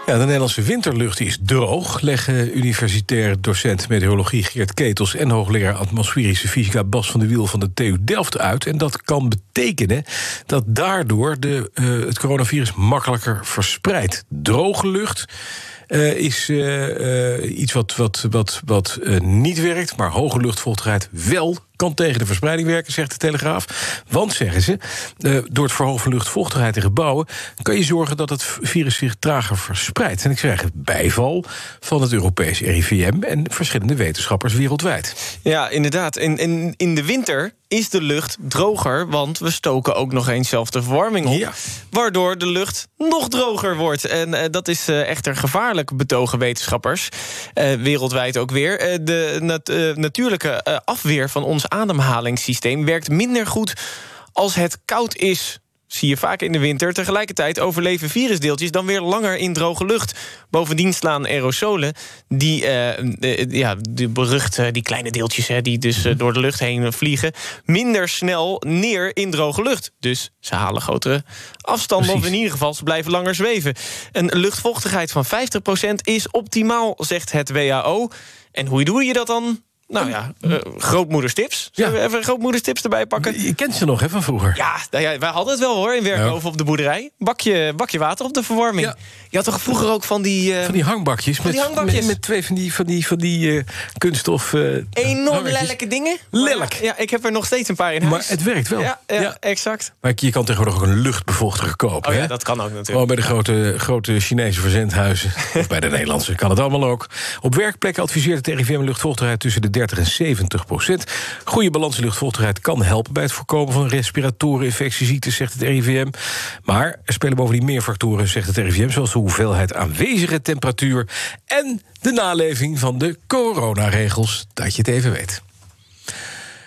Ja, de Nederlandse winterlucht is droog, leggen universitair docent meteorologie Geert Ketels en hoogleraar atmosferische fysica Bas van de Wiel van de TU Delft uit. En dat kan betekenen dat daardoor het coronavirus makkelijker verspreidt. Droge lucht is iets wat niet werkt, maar hoge luchtvochtigheid wel kan tegen de verspreiding werken, zegt de Telegraaf. Want, zeggen ze, door het verhogen van luchtvochtigheid in gebouwen kan je zorgen dat het virus zich trager verspreidt. En ik krijg het bijval van het Europees RIVM en verschillende wetenschappers wereldwijd. Ja, inderdaad. En in de winter is de lucht droger, want we stoken ook nog eens zelf de verwarming op. Ja. Waardoor de lucht nog droger wordt. En dat is echter gevaarlijk, betogen wetenschappers. Wereldwijd ook weer. De natuurlijke afweer van ons ademhalingssysteem werkt minder goed als het koud is. Zie je vaak in de winter. Tegelijkertijd overleven virusdeeltjes dan weer langer in droge lucht. Bovendien slaan aerosolen, die kleine deeltjes die dus door de lucht heen vliegen, minder snel neer in droge lucht. Dus ze halen grotere afstanden. Precies. Of in ieder geval, ze blijven langer zweven. Een luchtvochtigheid van 50% is optimaal, zegt het WHO. En hoe doe je dat dan? Nou ja, grootmoederstips. Zullen we even grootmoederstips erbij pakken? Je kent ze nog, hè, van vroeger? Ja, wij hadden het wel, hoor, in Werkhoven op de boerderij. Bakje water op de verwarming. Ja. Je had toch vroeger ook van die hangbakjes. Met twee van die kunststof... enorm lelijke dingen. Lelijk. Ja, ik heb er nog steeds een paar in huis. Maar het werkt wel. Ja, exact. Maar je kan tegenwoordig ook een luchtbevochtiger kopen. Oh ja, hè? dat kan ook natuurlijk. Gewoon bij de grote Chinese verzendhuizen. Of bij de Nederlandse kan het allemaal ook. Op werkplekken adviseert het RIVM luchtvochtigheid tussen de 30 en 70%. Goede balans in luchtvochtigheid kan helpen bij het voorkomen van respiratoren infectieziektes, zegt het RIVM. Maar er spelen bovendien meer factoren, zegt het RIVM, zoals de hoeveelheid aanwezige temperatuur en de naleving van de coronaregels, dat je het even weet.